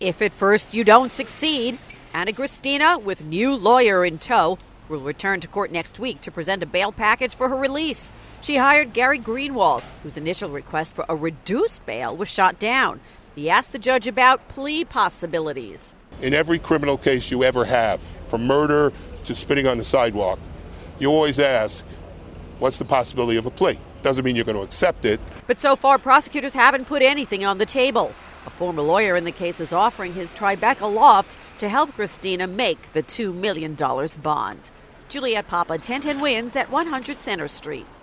If at first you don't succeed, Anna Gristina, with new lawyer in tow, will return to court next week to present a bail package for her release. She hired Gary Greenwald, whose initial request for a reduced bail was shot down. He asked the judge about plea possibilities. In every criminal case you ever have, from murder to spitting on the sidewalk, you always ask, what's the possibility of a plea? Doesn't mean you're going to accept it. But so far, prosecutors haven't put anything on the table. A former lawyer in the case is offering his Tribeca loft to help Gristina make the $2 million bond. Juliette Papa, 1010 Wins at 100 Center Street.